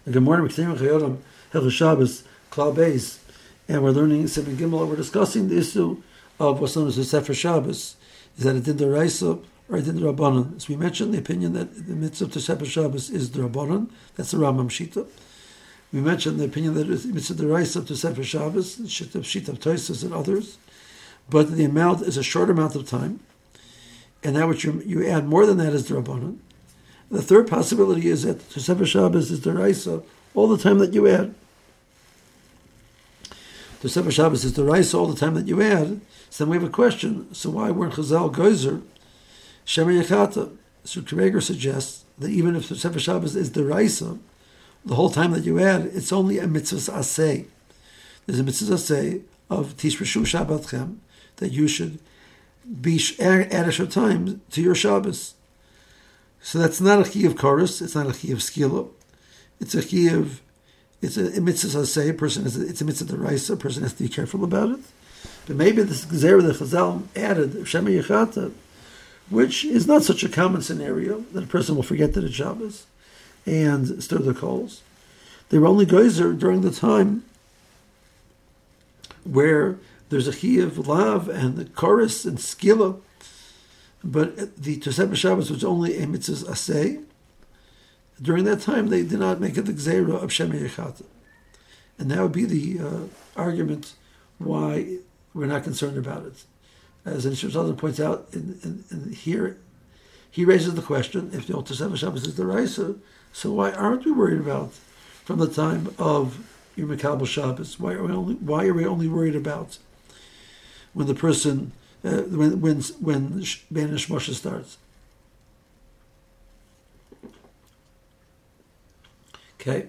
Good morning, Hilchos Shabbos, Klal Beis, and we're learning Siman Gimel. We're discussing the issue of what's known as the Sefer Shabbos. Is that a din d'oraisa or a din d'Rabbanan? As we mentioned, the opinion that the mitzvah to Sefer Shabbos is d'Rabbanan. That's the Rambam Shita. We mentioned the opinion that it's mitzvah d'oraisa to Sefer Shabbos, Shita of Tosfos and others, but the amount is a short amount of time, and that which you add more than that is d'Rabbanan. The third possibility is that to Sefer Shabbos is d'oraisa all the time that you add. To Sefer Shabbos is d'oraisa all the time that you add. So then we have a question. So why weren't Chazal Geyser Shemer Yechata? So Kreger suggests that even if the Sefer Shabbos is d'oraisa, the whole time that you add, it's only a mitzvah aseh. There's a mitzvah aseh of Tishreshu Shabbatchem that you should be add a time to your Shabbos. So that's not a chi of chorus. It's not a chi of skila. It's a chi of, it's a mitzvah aseh. It's a mitzvah d'oraisa. A person has to be careful about it. But maybe this gzera that Chazal added, Shemer Yechata, which is not such a common scenario that a person will forget that it's Shabbos and stir the coals. They were only geyser during the time where there's a chi of lav and the chorus and skila. But the Tosefes Shabbos was only a mitzvah aseh. During that time, they did not make it the gzera of Shemer Yechata. And that would be the argument why we're not concerned about it. As Nishim Sultan points out in here, he raises the question, if the Tosefes Shabbos is d'oraisa, so why aren't we worried about from the time of Yom Kabul Shabbos? Why are we only worried about when the person when Ben Ishmoshe starts? Okay.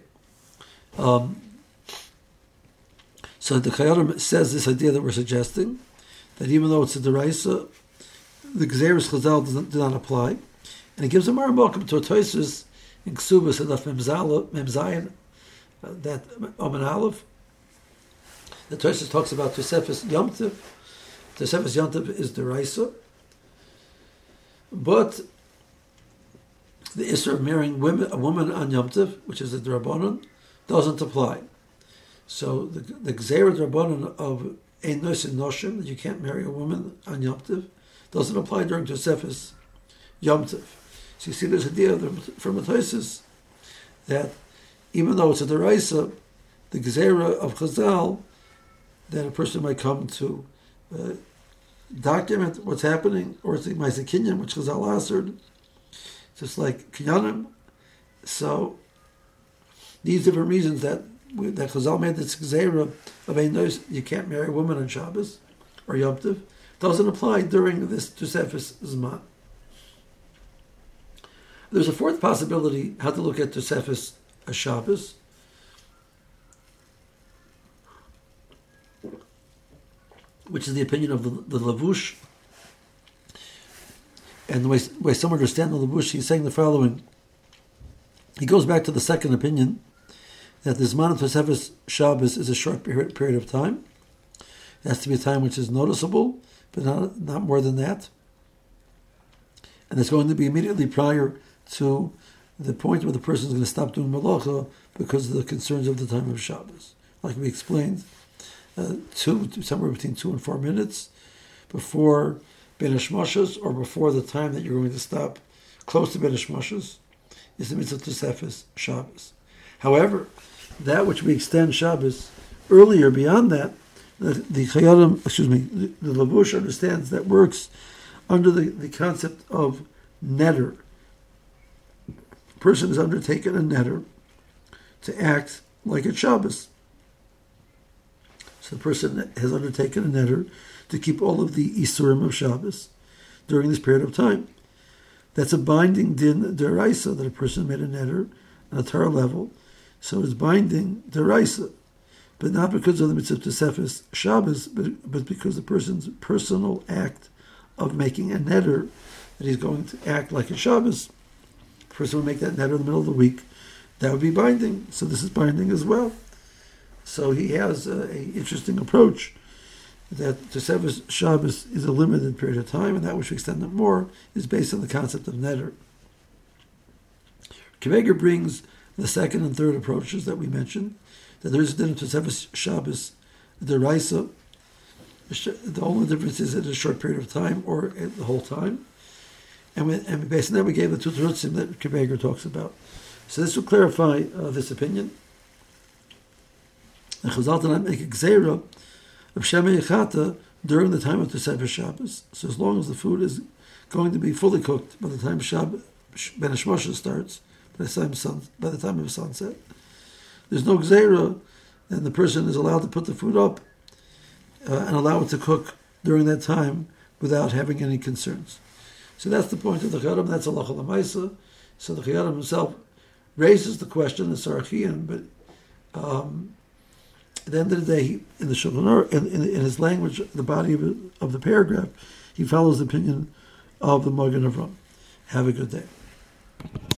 So the Chayyim says this idea that we're suggesting, that even though it's a d'oraisa, the Gzeres Chazal does not apply. And it gives a more welcome to a Tosfos in Ksubas and Daf Mem Zayin, that Omen Aleph. The Tosfos talks about Tosefes Yom Tov. Tosefes Yom Tov is d'oraisa, but the issur of marrying a woman on Yom Tov, which is a d'Rabbanan, doesn't apply. So the Gzeira d'Rabbanan of Ein Nosin Noshim, that you can't marry a woman on Yom Tov, doesn't apply during Tosefes Yom Tov. So you see this idea from the Tosfos that even though it's a d'oraisa, the Gzeira of Chazal, that a person might come to document what's happening, or it's the Ma'aseh Kinyan, which Chazal answered, just like Kinyanim. So these different reasons that Chazal made this Gzeira of Ein Nos, you can't marry a woman on Shabbos or Yom Tov, doesn't apply during this Tosefes Zman. There's a fourth possibility how to look at Tosefes Shabbos. Which is the opinion of the Lavush. And the way some understand the Lavush, he's saying the following. He goes back to the second opinion, that the Zman of Tosefes Shabbos is a short period of time. It has to be a time which is noticeable, but not more than that. And it's going to be immediately prior to the point where the person is going to stop doing malacha because of the concerns of the time of Shabbos. Like we explained, somewhere between 2 and 4 minutes before Ben Ishmoshes, or before the time that you're going to stop close to Ben Ishmoshes, is the mitzvah Tosefes Shabbos. However, that which we extend Shabbos earlier beyond that, the Lavush understands that works under the concept of neder. A person has undertaken a neder to act like a Shabbos. So the person has undertaken a neder to keep all of the Isurim of Shabbos during this period of time. That's a binding din d'oraisa, that a person made a neder on a Torah level, so it's binding d'oraisa, but not because of the mitzvah Tosefes Shabbos, but because the person's personal act of making a neder, that he's going to act like a Shabbos. The person would make that neder in the middle of the week, that would be binding. So this is binding as well. So he has an interesting approach that Tosefes Shabbos is a limited period of time, and that which we extend it more is based on the concept of neder. Kreger brings the second and third approaches that we mentioned, that there is a din to Tosefes Shabbos deraisa. The only difference is at a short period of time or at the whole time. And based on that, we gave the two terutzim that Kiveger talks about. So this will clarify this opinion. And Chazal did not make a gzeira of Shemei Yechata during the time of Tosefes Shabbos. So as long as the food is going to be fully cooked by the time Ben Hashmoshes starts, by the time of sunset, there's no gzeira, and the person is allowed to put the food up and allow it to cook during that time without having any concerns. So that's the point of the Chayyim, that's halacha l'maisa. So the Chayyim himself raises the question, the Sarachian, but at the end of the day, in the Shulchan Aruch, in his language, the body of the paragraph, he follows the opinion of the Magen Avraham. Have a good day.